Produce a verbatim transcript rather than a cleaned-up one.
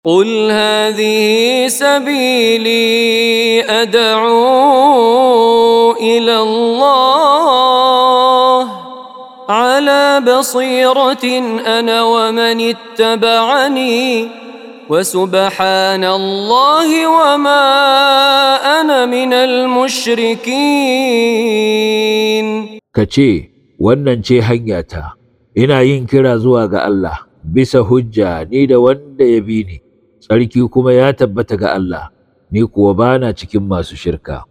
قل هذه سبيلي أدعو إلى الله على بصيرة أنا ومن اتبعني وسبحان الله وما أنا من المشركين. Kace wannan ce hanyata, ina yin kira zuwa ga Allah bisa hujja ni da wanda ya bi ni, tsarki kuma ya tabbata ga Allah, ni kuwa bana cikin masu shirka.